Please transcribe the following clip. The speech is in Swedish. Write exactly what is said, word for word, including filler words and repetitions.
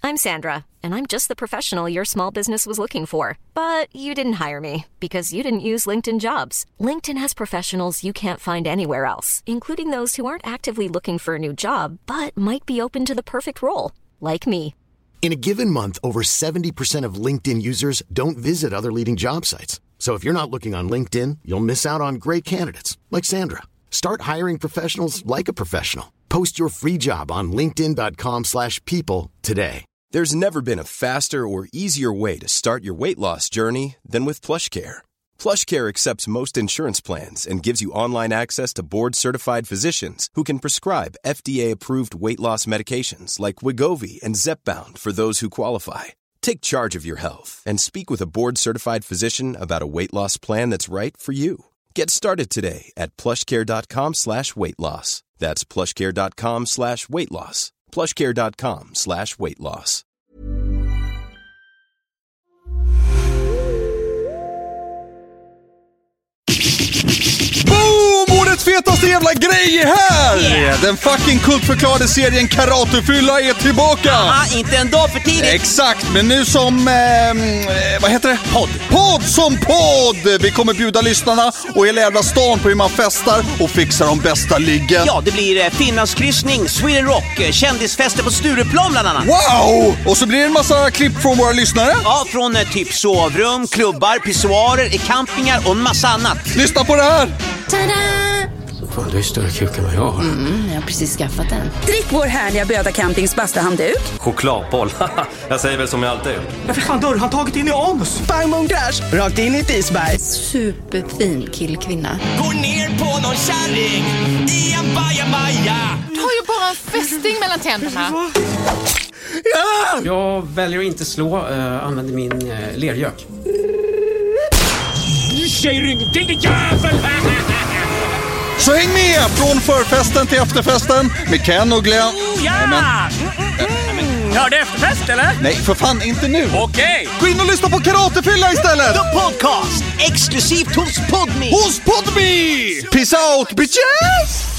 I'm Sandra, and I'm just the professional your small business was looking for. But you didn't hire me because you didn't use LinkedIn Jobs. LinkedIn has professionals you can't find anywhere else, including those who aren't actively looking for a new job, but might be open to the perfect role, like me. In a given month, over seventy percent of LinkedIn users don't visit other leading job sites. So if you're not looking on LinkedIn, you'll miss out on great candidates, like Sandra. Start hiring professionals like a professional. Post your free job on linkedin dot com slash people today. There's never been a faster or easier way to start your weight loss journey than with PlushCare. PlushCare accepts most insurance plans and gives you online access to board-certified physicians who can prescribe F D A-approved weight loss medications like Wegovy and Zepbound for those who qualify. Take charge of your health and speak with a board-certified physician about a weight loss plan that's right for you. Get started today at plushcare.com slash weight loss. That's plushcare.com slash weight loss. plushcare.com slash weight loss. Boom! Årets fetaste jävla grej är här! Yeah. Den fucking kultförklarade serien Karatefylla är tillbaka! Aha, inte en dag för tidigt! Exakt, men nu som... Eh, vad heter det? Podd! Podd som podd! Vi kommer bjuda lyssnarna och hela jävla stan på hur man festar och fixar de bästa liggen. Ja, det blir eh, Finlandskryssning, Sweden Rock, eh, kändisfester på Stureplan bland annat. Wow! Och så blir det en massa klipp från våra lyssnare. Ja, från eh, typ sovrum, klubbar, pissoarer, campingar och en massa annat. Lyssna på det här! Tada! Fan, du är större kuk än vad jag har. Mm, jag har precis skaffat den. Drick vår härliga Böda Campings bastuhandduk. Chokladboll. Jag säger väl som jag alltid. Varför fan dörr han tagit in i anus? Bang, bong, crash. Rakt in i ett isberg. Superfin killkvinna. Gå ner på någon kärring i en bajamaja. Du har ju bara en fästing mellan tänderna. Ja! Jag väljer att inte slå. Uh, använder min uh, lergök. Tjejring, din jävel! Så häng med från förfesten till efterfesten med Ken och Glenn. Oh, ja! Mm, mm, mm. Hörde efterfest, eller? Nej, för fan, inte nu. Okej. Okay. Gå in och lyssna på Karatefylla istället. The Podcast, exklusivt hos Podme. Hos Podme! Peace out, bitches!